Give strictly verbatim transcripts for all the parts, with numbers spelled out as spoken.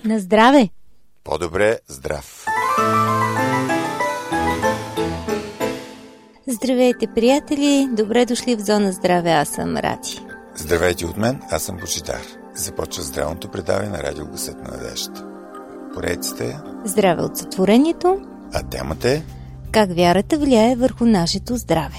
На здраве! По-добре здрав! Здравейте, приятели! Добре дошли в Зона Здраве, аз съм Ради. Здравейте от мен, аз съм Божидар. Започва здравното предаване на Радио Гласът на надеждата. Поредицата е Здраве от сътворението, а темата е как вярата влияе върху нашето здраве.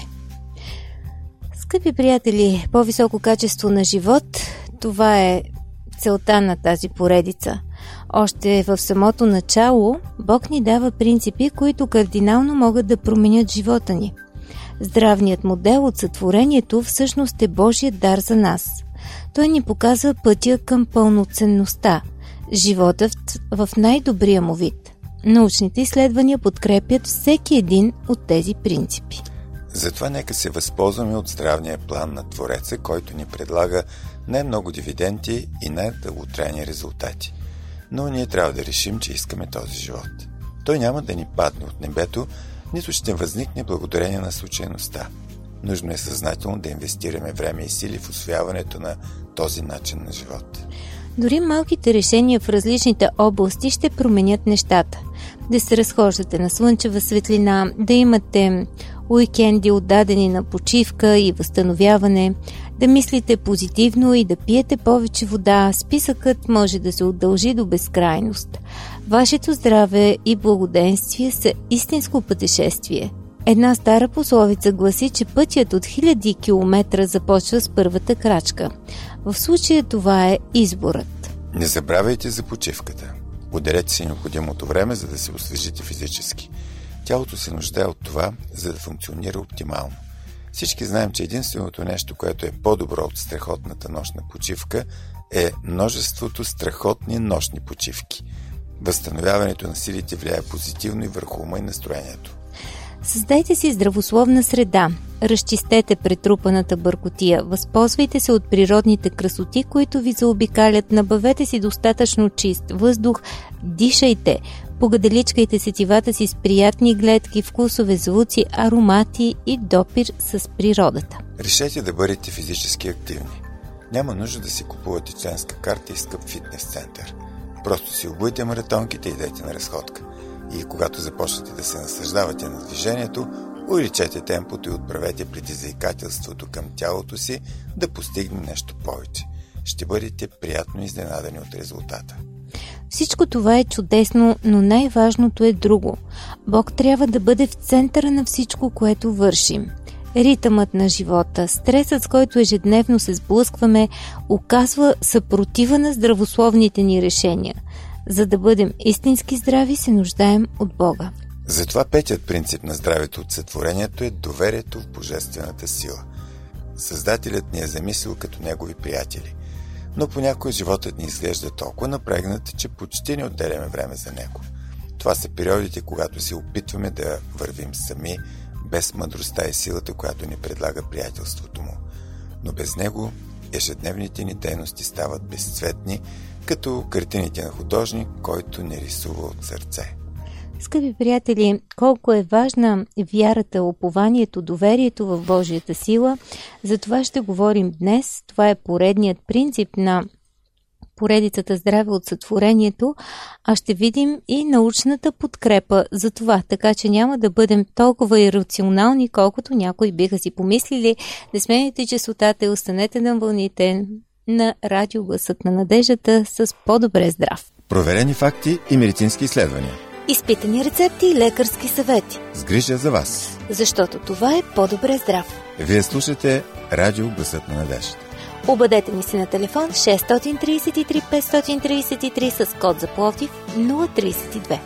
Скъпи приятели, по-високо качество на живот, това е целта на тази поредица. Още в самото начало Бог ни дава принципи, които кардинално могат да променят живота ни. Здравният модел от сътворението всъщност е Божият дар за нас. Той ни показва пътя към пълноценността, живота в, в най-добрия му вид. Научните изследвания подкрепят всеки един от тези принципи. Затова нека се възползваме от здравния план на Твореца, който ни предлага най-много дивиденти и най-дълготрайни резултати. Но ние трябва да решим, че искаме този живот. Той няма да ни падне от небето, нито ще възникне благодарение на случайността. Нужно е съзнателно да инвестираме време и сили в усвояването на този начин на живот. Дори малките решения в различните области ще променят нещата. Да се разхождате на слънчева светлина, да имате уикенди отдадени на почивка и възстановяване, да мислите позитивно и да пиете повече вода, списъкът може да се удължи до безкрайност. Вашето здраве и благоденствие са истинско пътешествие. Една стара пословица гласи, че пътят от хиляди километра започва с първата крачка. В случая това е изборът. Не забравяйте за почивката. Отделете си необходимото време, за да се освежите физически. Тялото се нуждае от това, за да функционира оптимално. Всички знаем, че единственото нещо, което е по-добро от страхотната нощна почивка, е множеството страхотни нощни почивки. Възстановяването на силите влияе позитивно и върху ума и настроението. Създайте си здравословна среда, разчистете претрупаната бъркотия, възползвайте се от природните красоти, които ви заобикалят, набавете си достатъчно чист въздух, дишайте, погаделичкайте сетивата си с приятни гледки, вкусове, звуци, аромати и допир с природата. Решете да бъдете физически активни. Няма нужда да си купувате членска карта и скъп фитнес център. Просто си обуйте маратонките и идете на разходка. И когато започнете да се наслаждавате на движението, увеличете темпото и отправете предизвикателството към тялото си да постигне нещо повече. Ще бъдете приятно изненадани от резултата. Всичко това е чудесно, но най-важното е друго. Бог трябва да бъде в центъра на всичко, което вършим. Ритъмът на живота, стресът, с който ежедневно се сблъскваме, оказва съпротива на здравословните ни решения. За да бъдем истински здрави, се нуждаем от Бога. Затова петият принцип на здравето от сътворението е доверието в божествената сила. Създателят ни е замислил като негови приятели, но понякога животът ни изглежда толкова напрегнат, че почти не отделяме време за него. Това са периодите, когато се опитваме да вървим сами, без мъдростта и силата, която ни предлага приятелството му. Но без него ежедневните ни дейности стават безцветни, като картините на художник, който не рисува от сърце. Скъпи приятели, колко е важна вярата, упованието, доверието в Божията сила, за това ще говорим днес. Това е поредният принцип на поредицата Здраве от сътворението, а ще видим и научната подкрепа за това, така че няма да бъдем толкова ирационални, колкото някои биха си помислили. Не сменяйте честотата и останете на вълните на Радио Гласът на надеждата с по-добре здрав. Проверени факти и медицински изследвания. Изпитани рецепти и лекарски съвети. С грижа за вас. Защото това е по-добре здрав. Вие слушате Радио Гласът на надеждата. Обадете ни се на телефон шест три три пет три три с код за Пловдив нула три две.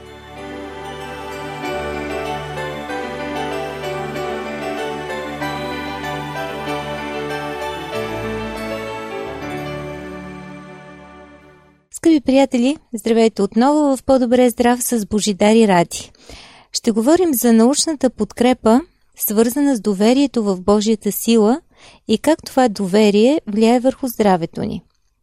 Скъпи приятели, здравейте отново в По-добре здрав с Божидар и Ради. Ще говорим за научната подкрепа, свързана с доверието в Божията сила и как това доверие влияе върху здравето ни.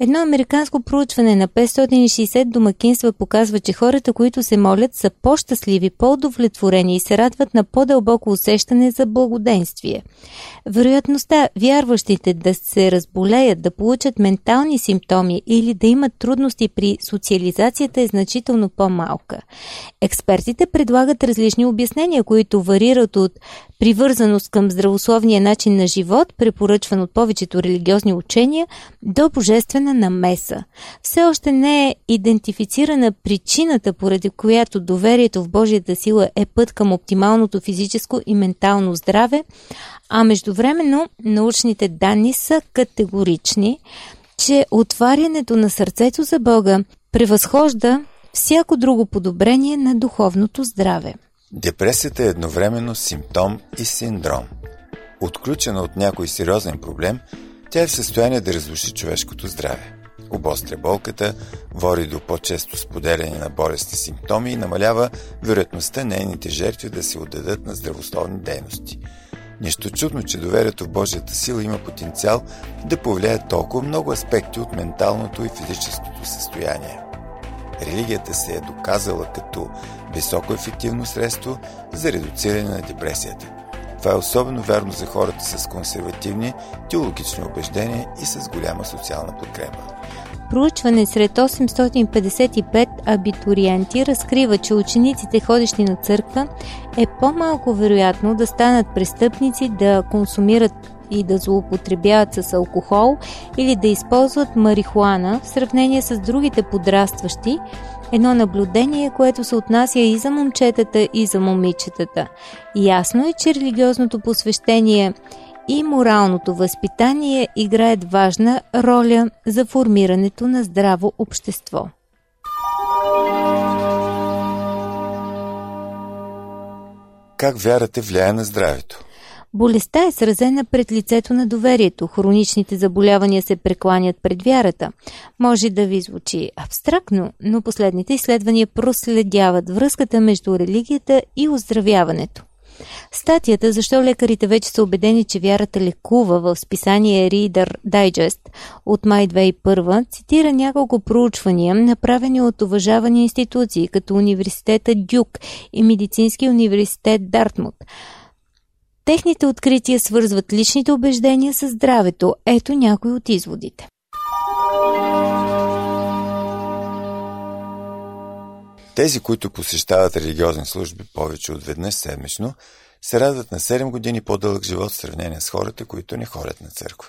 Едно американско проучване на петстотин и шейсет домакинства показва, че хората, които се молят, са по-щастливи, по-удовлетворени и се радват на по-дълбоко усещане за благоденствие. Вероятността вярващите да се разболеят, да получат ментални симптоми или да имат трудности при социализацията е значително по-малка. Експертите предлагат различни обяснения, които варират от привързаност към здравословния начин на живот, препоръчван от повечето религиозни учения, до божествена намеса. Все още не е идентифицирана причината, поради която доверието в Божията сила е път към оптималното физическо и ментално здраве, а междувременно научните данни са категорични, че отварянето на сърцето за Бога превъзхожда всяко друго подобрение на духовното здраве. Депресията е едновременно симптом и синдром. Отключена от някой сериозен проблем, тя е в състояние да разруши човешкото здраве. Обостря болката, води до по-често споделяне на болестни симптоми и намалява вероятността нейните жертви да се отдадат на здравословни дейности. Нищо чудно, че доверието в Божията сила има потенциал да повлияе толкова много аспекти от менталното и физическото състояние. Религията се е доказала като високо ефективно средство за редуциране на депресията. Това е особено вярно за хората с консервативни теологични убеждения и с голяма социална подкрепа. Проучване сред осемстотин петдесет и пет абитуриенти разкрива, че учениците, ходещи на църква, е по-малко вероятно да станат престъпници, да консумират и да злоупотребяват с алкохол или да използват марихуана в сравнение с другите подрастващи, едно наблюдение, което се отнася и за момчетата, и за момичетата. Ясно е, че религиозното посвещение и моралното възпитание играят важна роля за формирането на здраво общество. Как вярата влияе на здравето? Болестта е сразена пред лицето на доверието. Хроничните заболявания се прекланят пред вярата. Може да ви звучи абстрактно, но последните изследвания проследяват връзката между религията и оздравяването. Статията «Защо лекарите вече са убедени, че вярата лекува» в списание Reader Digest от май две хиляди и първа цитира няколко проучвания, направени от уважавани институции, като университета Дюк и медицински университет Дартмут. Техните открития свързват личните убеждения с здравето. Ето някои от изводите. Тези, които посещават религиозни служби повече от веднъж седмично, се радват на седем години по-дълъг живот в сравнение с хората, които не ходят на църква.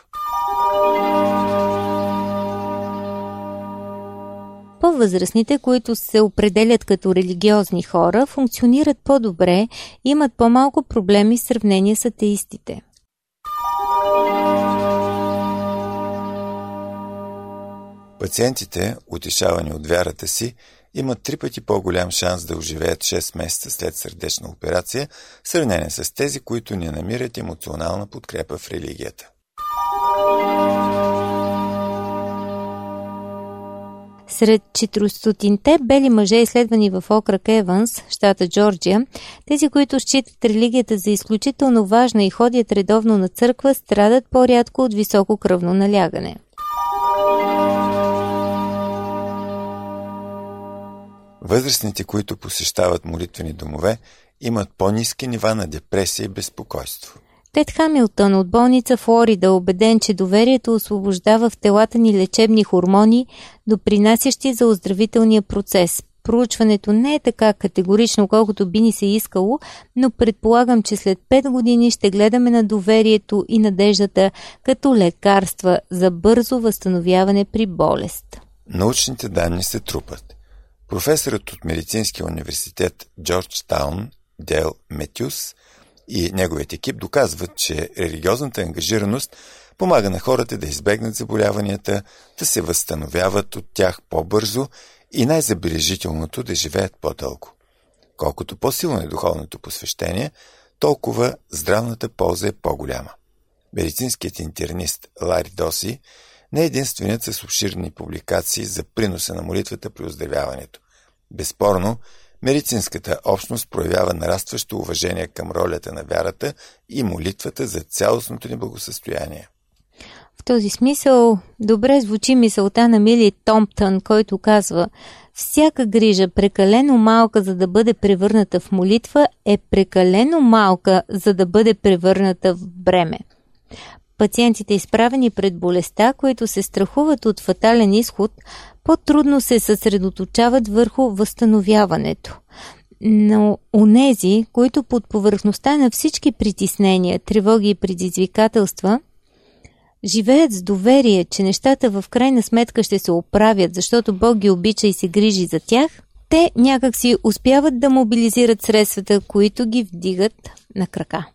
По-възрастните, които се определят като религиозни хора, функционират по-добре и имат по-малко проблеми в сравнение с атеистите. Пациентите, утешавани от вярата си, имат три пъти по-голям шанс да оживеят шест месеца след сърдечна операция, в сравнение с тези, които не намират емоционална подкрепа в религията. Сред четиристотинте бели мъже, изследвани в окръг Еванс, щата Джорджия, тези, които считат религията за изключително важна и ходят редовно на църква, страдат по-рядко от високо кръвно налягане. Възрастните, които посещават молитвени домове, имат по-ниски нива на депресия и безпокойство. Тед Хамилтън от болница Флорида е убеден, че доверието освобождава в телата ни лечебни хормони, допринасящи за оздравителния процес. Проучването не е така категорично, колкото би ни се искало, но предполагам, че след пет години ще гледаме на доверието и надеждата като лекарства за бързо възстановяване при болест. Научните данни се трупат. Професорът от медицинския университет Джорджтаун Дейл Метюс и неговият екип доказват, че религиозната ангажираност помага на хората да избегнат заболяванията, да се възстановяват от тях по-бързо и най-забележителното да живеят по-дълго. Колкото по-силно е духовното посвещение, толкова здравната полза е по-голяма. Медицинският интернист Лари Доси не е единственият с обширни публикации за приноса на молитвата при оздравяването. Безспорно, медицинската общност проявява нарастващо уважение към ролята на вярата и молитвата за цялостното ни благосъстояние. В този смисъл добре звучи мисълта на Мили Томптън, който казва: всяка грижа, прекалено малка, за да бъде превърната в молитва, е прекалено малка, за да бъде превърната в бреме. Пациентите, изправени пред болестта, които се страхуват от фатален изход, по-трудно се съсредоточават върху възстановяването. Но онези, които под повърхността на всички притеснения, тревоги и предизвикателства живеят с доверие, че нещата в крайна сметка ще се оправят, защото Бог ги обича и се грижи за тях, те някак си успяват да мобилизират средствата, които ги вдигат на крака.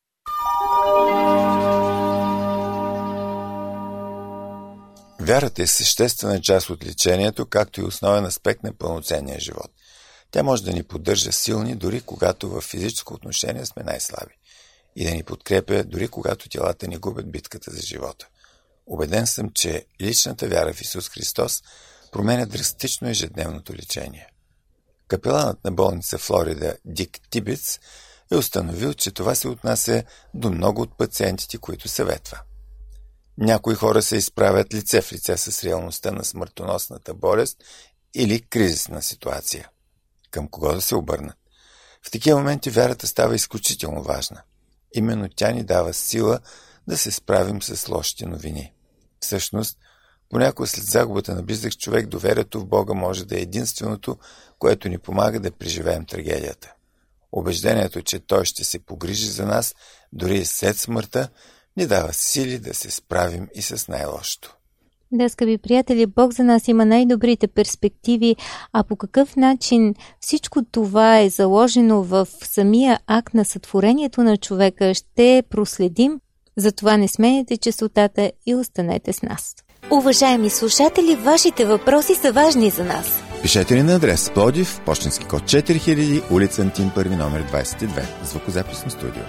Вярата е съществена част от лечението, както и основен аспект на пълноценния живот. Тя може да ни поддържа силни, дори когато в физическо отношение сме най-слаби, и да ни подкрепя, дори когато телата ни губят битката за живота. Убеден съм, че личната вяра в Исус Христос променя драстично ежедневното лечение. Капеланът на болница Флорида Дик Тибец е установил, че това се отнася до много от пациентите, които съветва. Някои хора се изправят лице в лице с реалността на смъртоносната болест или кризисна ситуация. Към кого да се обърнат? В такива моменти вярата става изключително важна. Именно тя ни дава сила да се справим с лошите новини. Всъщност, понякога след загубата на близък човек, доверието в Бога може да е единственото, което ни помага да преживеем трагедията. Убеждението, че Той ще се погрижи за нас, дори и след смъртта, ни дава сили да се справим и с най-лошото. Да, скъпи приятели, Бог за нас има най-добрите перспективи, а по какъв начин всичко това е заложено в самия акт на сътворението на човека, ще проследим. Затова не сменяйте честотата и останете с нас. Уважаеми слушатели, вашите въпроси са важни за нас. Пишете ни на адрес Пловдив, пощенски код четири хиляди, улица Антим първи, номер двадесет и две, звукозаписно студио.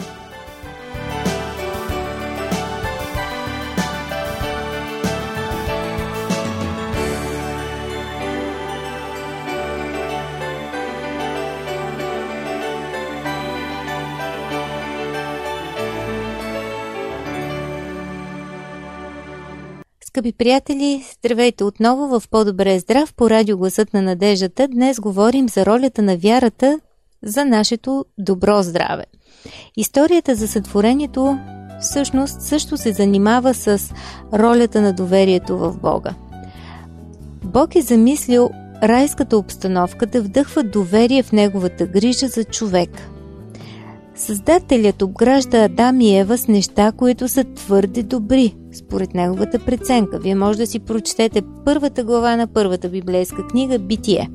Скъпи приятели, здравейте отново в По-добре здрав по радио Гласът на надеждата. Днес говорим за ролята на вярата за нашето добро здраве. Историята за сътворението всъщност също се занимава с ролята на доверието в Бога. Бог е замислил райската обстановка да вдъхва доверие в неговата грижа за човека. Създателят обгражда Адам и Ева с неща, които са твърде добри, според неговата преценка. Вие може да си прочетете първата глава на първата библейска книга Битие.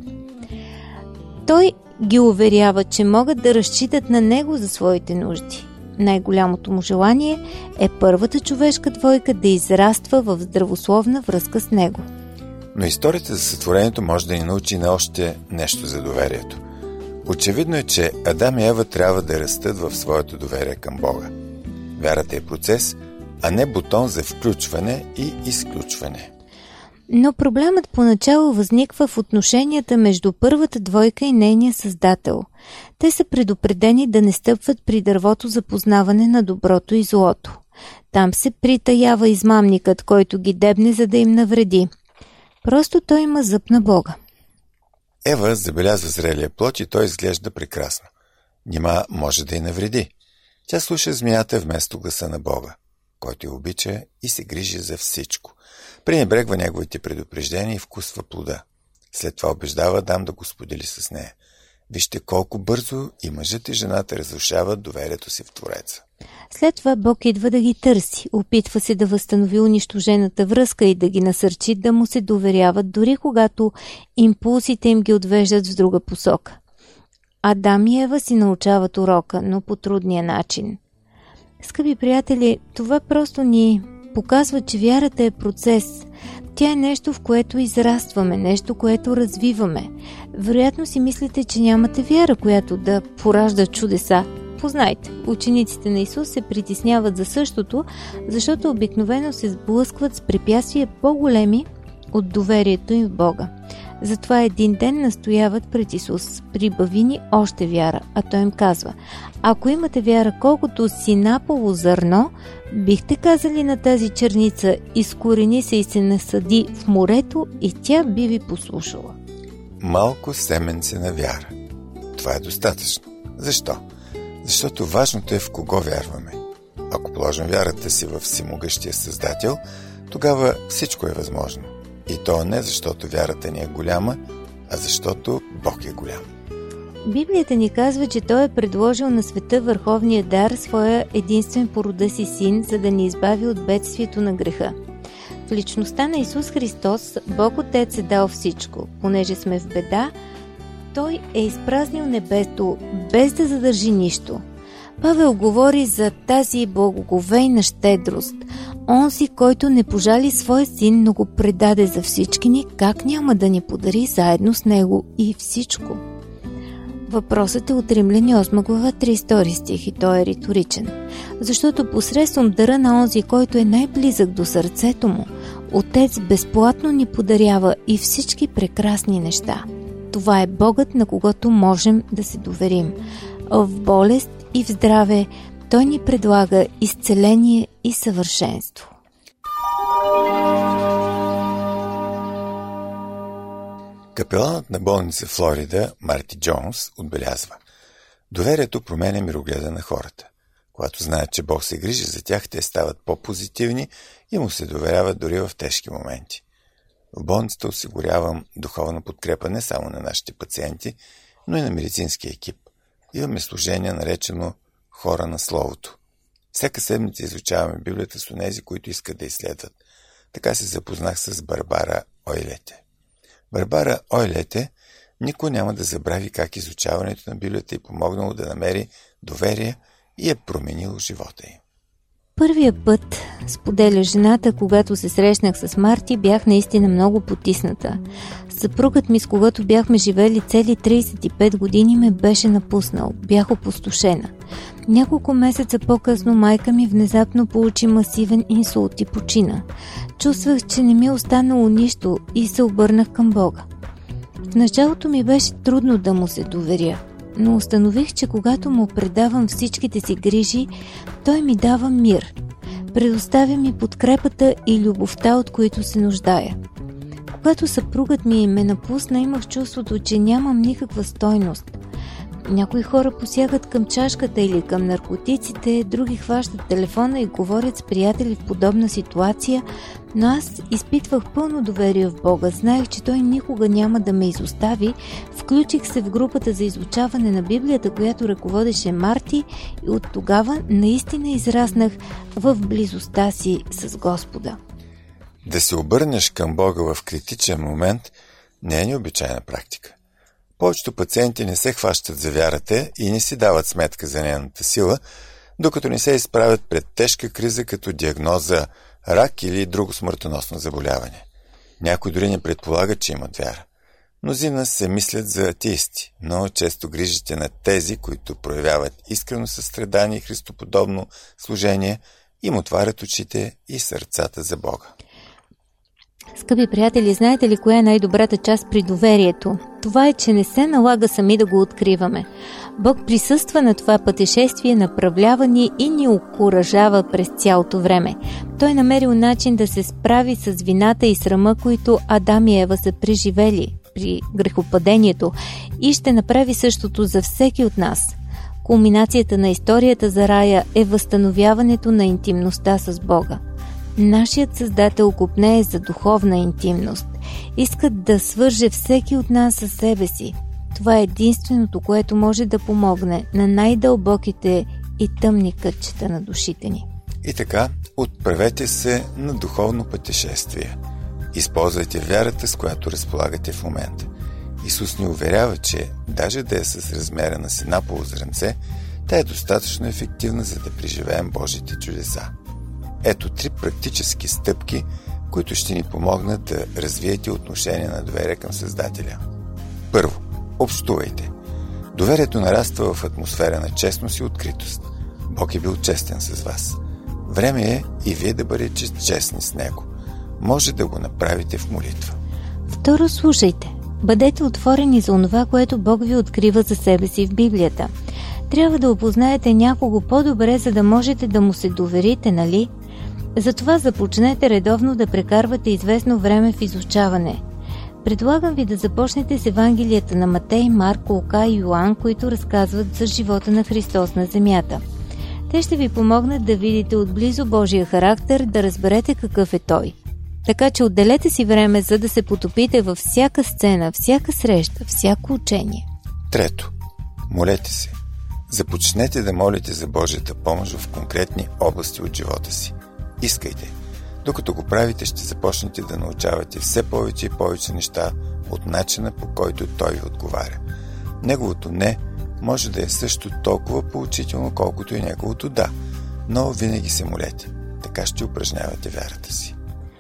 Той ги уверява, че могат да разчитат на него за своите нужди. Най-голямото му желание е първата човешка двойка да израства в здравословна връзка с него. Но историята за сътворението може да ни научи на още нещо за доверието. Очевидно е, че Адам и Ева трябва да растат в своето доверие към Бога. Вярата е процес, а не бутон за включване и изключване. Но проблемът поначало възниква в отношенията между първата двойка и нейния създател. Те са предупредени да не стъпват при дървото за познаване на доброто и злото. Там се притаява измамникът, който ги дебне, за да им навреди. Просто той има зъб на Бога. Ева забелязва зрелия плод и той изглежда прекрасно. Нима може да й навреди. Тя слуша змията вместо гласа на Бога, който я обича и се грижи за всичко. Пренебрегва неговите предупреждения и вкусва плода. След това убеждава Адам да го сподели с нея. Вижте колко бързо и мъжът и жената разрушават доверието си в Твореца. След това Бог идва да ги търси. Опитва се да възстанови унищожената връзка и да ги насърчи да му се доверяват, дори когато импулсите им ги отвеждат в друга посока. Адам и Ева си научават урока, но по трудния начин. Скъпи приятели, това просто ни показва, че вярата е процес. Тя е нещо, в което израстваме, нещо, което развиваме. Вероятно си мислите, че нямате вяра, която да поражда чудеса. Познайте, учениците на Исус се притесняват за същото, защото обикновено се сблъскват с препятствия по-големи от доверието им в Бога. Затова един ден настояват пред Исус: прибави ни още вяра. А той им казва: ако имате вяра колкото синапово зърно, бихте казали на тази черница: изкорени се и се насади в морето, и тя би ви послушала. Малко семенце на вяра. Това е достатъчно. Защо? Защото важното е в кого вярваме. Ако положим вярата си в всемогъщия Създател, тогава всичко е възможно. И то не защото вярата ни е голяма, а защото Бог е голям. Библията ни казва, че Той е предложил на света върховния дар, своя единствен по рода си син, за да ни избави от бедствието на греха. В личността на Исус Христос Бог Отец е дал всичко. Понеже сме в беда, Той е изпразнил небето, без да задържи нищо. Павел говори за тази благоговейна щедрост. Онзи, който не пожали своя син, но го предаде за всички ни, как няма да ни подари заедно с него и всичко? Въпросът е от Римляни осма глава тридесет и втори стих и той е риторичен. Защото посредством дара на онзи, който е най-близък до сърцето му, Отец безплатно ни подарява и всички прекрасни неща. Това е Богът, на когото можем да се доверим. В болест и в здраве Той ни предлага изцеление и съвършенство. Капеланът на болница Флорида Марти Джонс отбелязва: доверието променя мирогледа на хората. Когато знаят, че Бог се грижи за тях, те стават по-позитивни и му се доверяват дори в тежки моменти. В болницата осигурявам духовна подкрепа не само на нашите пациенти, но и на медицинския екип. Имаме служение, наречено Хора на Словото. Всяка седмица изучаваме Библията с онези, които искат да изследват. Така се запознах с Барбара Ойлете. Барбара Ойлете никой няма да забрави как изучаването на Библията е помогнало да намери доверие и е променило живота й. Първия път, споделя жената, когато се срещнах с Марти, бях наистина много потисната. Съпругът ми, с когото бяхме живели цели тридесет и пет години, ме беше напуснал. Бях опустошена. Няколко месеца по-късно майка ми внезапно получи масивен инсулт и почина. Чувствах, че не ми е останало нищо и се обърнах към Бога. В началото ми беше трудно да му се доверя, но установих, че когато му предавам всичките си грижи, той ми дава мир. Предоставя ми подкрепата и любовта, от които се нуждая. Когато съпругът ми ме напусна, имах чувството, че нямам никаква стойност. Някои хора посягат към чашката или към наркотиците, други хващат телефона и говорят с приятели в подобна ситуация, но аз изпитвах пълно доверие в Бога. Знаех, че Той никога няма да ме изостави. Включих се в групата за изучаване на Библията, която ръководеше Марти, и от тогава наистина израснах в близостта си с Господа. Да се обърнеш към Бога в критичен момент не е необичайна практика. Повечето пациенти не се хващат за вярата и не си дават сметка за нейната сила, докато не се изправят пред тежка криза като диагноза рак или друго смъртоносно заболяване. Някой дори не предполагат, че имат вяра. Мнозина се мислят за атеисти, но често грижите на тези, които проявяват искрено състрадание и христоподобно служение, им отварят очите и сърцата за Бога. Скъпи приятели, знаете ли коя е най-добрата част при доверието? Това е, че не се налага сами да го откриваме. Бог присъства на това пътешествие, направлява ни и ни окуражава през цялото време. Той е намерил начин да се справи с вината и срама, които Адам и Ева са преживели при грехопадението, и ще направи същото за всеки от нас. Кулминацията на историята за рая е възстановяването на интимността с Бога. Нашият Създател копнее за духовна интимност. Иска да свърже всеки от нас със себе си. Това е единственото, което може да помогне на най-дълбоките и тъмни кътчета на душите ни. И така, отправете се на духовно пътешествие. Използвайте вярата, с която разполагате в момента. Исус ни уверява, че даже да е с размера на синапово зрънце, тя е достатъчно ефективна, за да преживеем Божите чудеса. Ето три практически стъпки, които ще ни помогнат да развиете отношение на доверие към Създателя. Първо, общувайте. Доверието нараства в атмосфера на честност и откритост. Бог е бил честен с вас. Време е и вие да бъдете честни с Него. Може да го направите в молитва. Второ, слушайте. Бъдете отворени за онова, което Бог ви открива за себе си в Библията. Трябва да опознаете някого по-добре, за да можете да му се доверите, нали? Затова започнете редовно да прекарвате известно време в изучаване. Предлагам ви да започнете с Евангелията на Матей, Марко, Лука и Йоан, които разказват за живота на Христос на земята. Те ще ви помогнат да видите отблизо Божия характер, да разберете какъв е Той. Така че отделете си време, за да се потопите във всяка сцена, всяка среща, всяко учение. Трето. Молете се. Започнете да молите за Божията помощ в конкретни области от живота си. Искайте. Докато го правите, ще започнете да научавате все повече и повече неща от начина, по който Той ви отговаря. Неговото не може да е също толкова поучително, колкото и неговото да, но винаги се молете. Така ще упражнявате вярата си.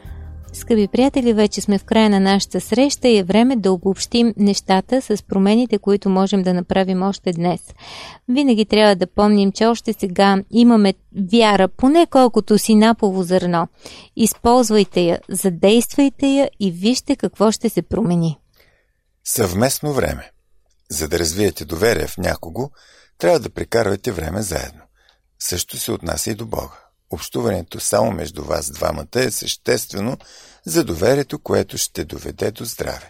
Скъпи приятели, вече сме в края на нашата среща и е време да обобщим нещата с промените, които можем да направим още днес. Винаги трябва да помним, че още сега имаме вяра, поне колкото си напово зърно. Използвайте я, задействайте я и вижте какво ще се промени. Съвместно време. За да развиете доверие в някого, трябва да прекарвате време заедно. Също се отнася и до Бога. Общуването само между вас двамата е съществено за доверието, което ще доведе до здраве.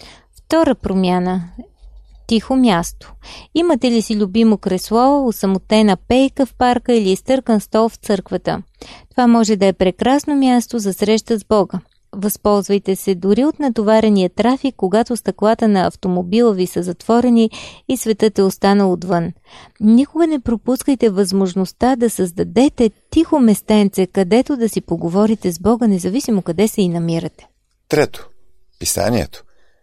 Втора промяна. Тихо място. Имате ли си любимо кресло, осамотена пейка в парка или изтъркан стол в църквата? Това може да е прекрасно място за среща с Бога. Възползвайте се дори от натоварения трафик, когато стъклата на автомобила ви са затворени и светът е останал отвън. Никога не пропускайте възможността да създадете тихо местенце, където да си поговорите с Бога, независимо къде се и намирате. Трето. Писанието.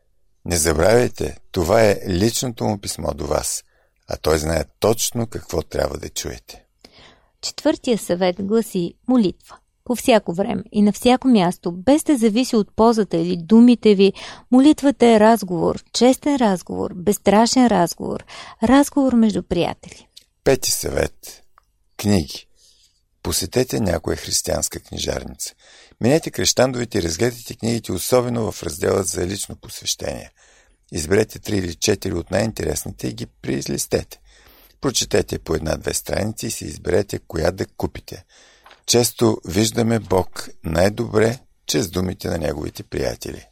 Не забравяйте, това е личното му писмо до вас, а той знае точно какво трябва да чуете. Четвъртия съвет гласи молитва. По всяко време и на всяко място, без да зависи от позата или думите ви, молитвата е разговор, честен разговор, безстрашен разговор, разговор между приятели. Пети съвет. Книги. Посетете някоя християнска книжарница. Минете край щандовете и разгледайте книгите, особено в раздела за лично посвещение. Изберете три или четири от най-интересните и ги преизлистете. Прочетете по една-две страници и си изберете коя да купите. Често виждаме Бог най-добре чрез думите на неговите приятели.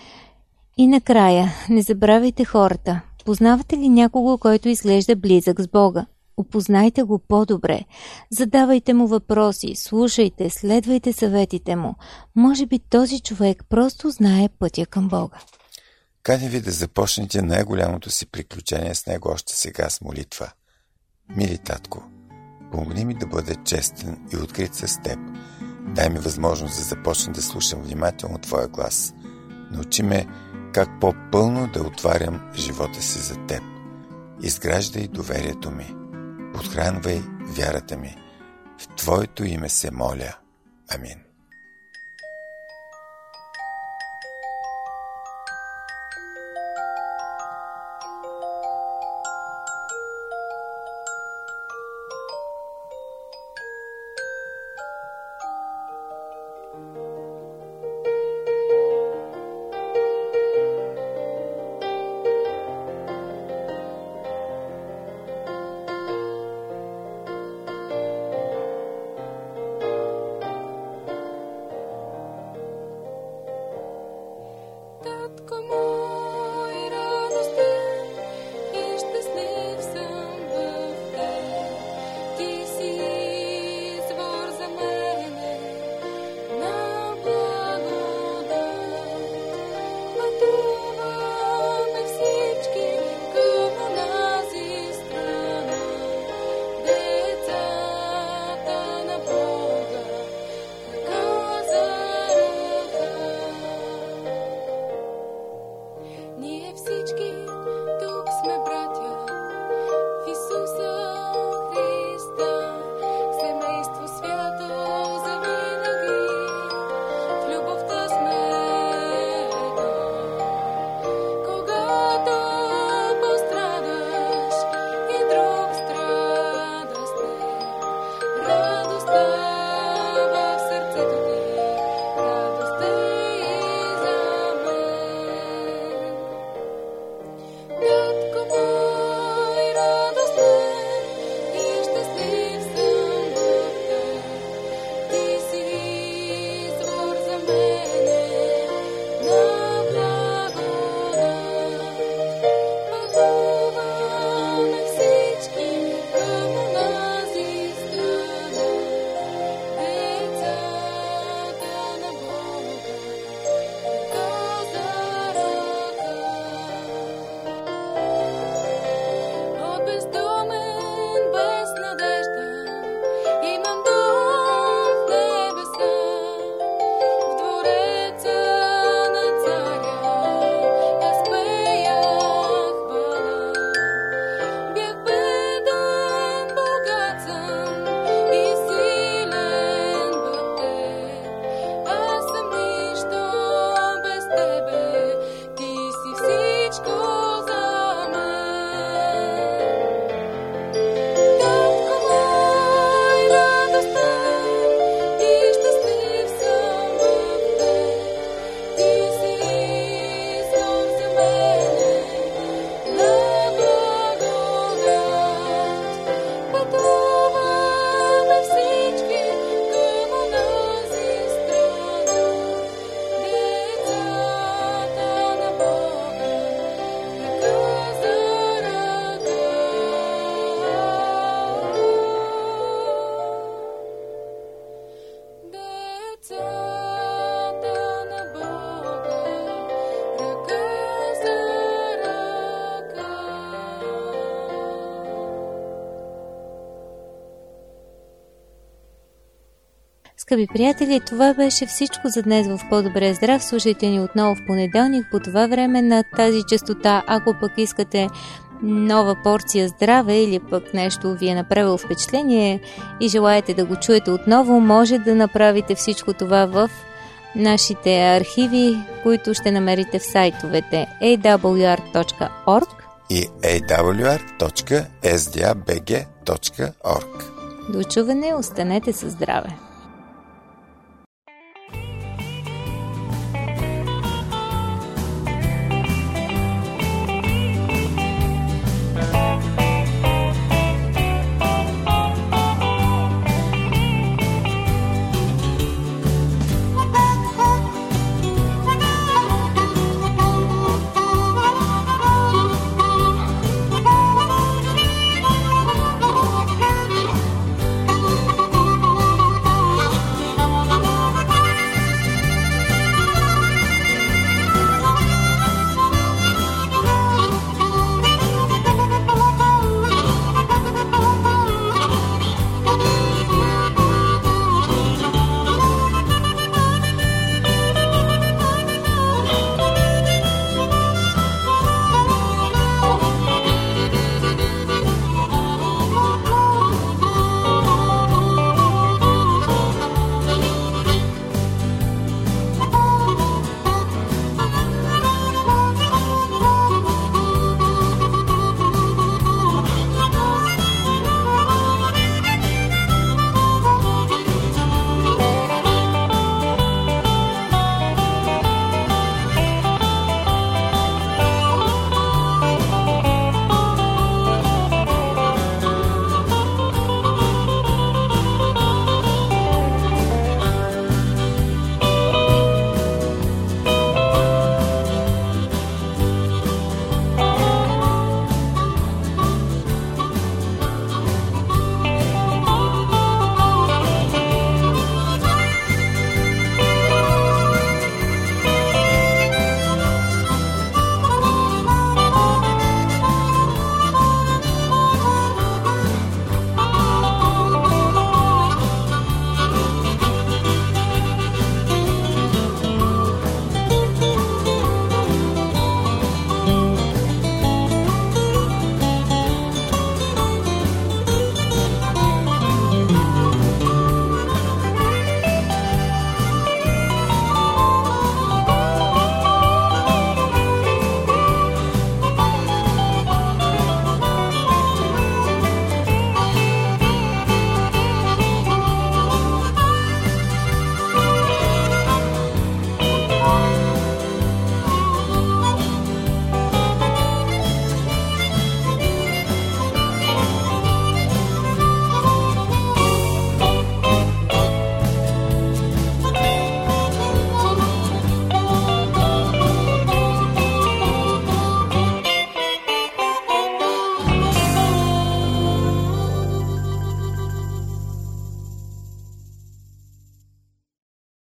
И накрая, не забравяйте хората. Познавате ли някого, който изглежда близък с Бога? Опознайте го по-добре. Задавайте му въпроси, слушайте, следвайте съветите му. Може би този човек просто знае пътя към Бога. Каня ви да започнете най-голямото си приключение с него още сега с молитва. Мили татко, помогни ми да бъда честен и открит с теб. Дай ми възможност да започна да слушам внимателно твоя глас. Научи ме как по-пълно да отварям живота си за теб. Изграждай доверието ми. Подхранвай вярата ми. В твоето име се моля. Амин. Скъпи приятели, това беше всичко за днес в По-добре здрав. Слушайте ни отново в понеделник по това време на тази честота. Ако пък искате нова порция здраве или пък нещо ви е направило впечатление и желаете да го чуете отново, може да направите всичко това в нашите архиви, които ще намерите в сайтовете ей дабъл ю ар точка орг и ей дабъл ю ар точка ес ди ей би джи точка орг. До чуване, останете със здраве!